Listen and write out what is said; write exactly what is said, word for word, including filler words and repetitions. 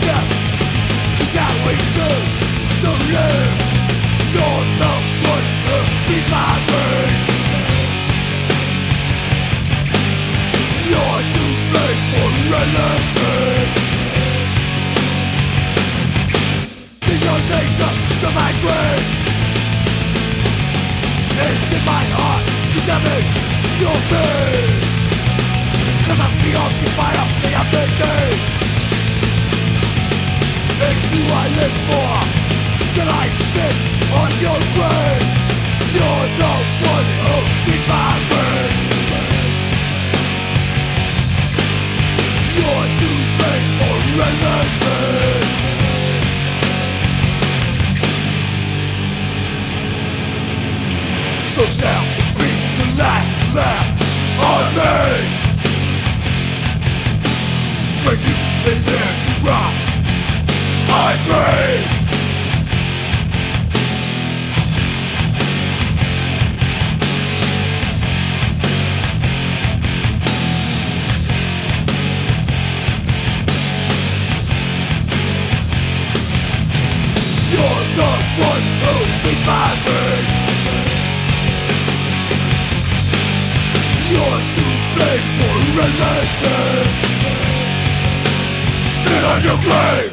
Death is how we choose to live. You're the one who beats my brains. You're to blame for anything. In your nature, to my dreams. It's in my heart to damage your pain. Cause I'm the occupier day after day. It's you I live for, till I sit on your grave. You're the one who beats my brains. You're to blame for anything. So shall be the last laugh on me. When you lay there to rot, I pray. You're the one who beats my brains. You're to blame for anything. Spit on your grave.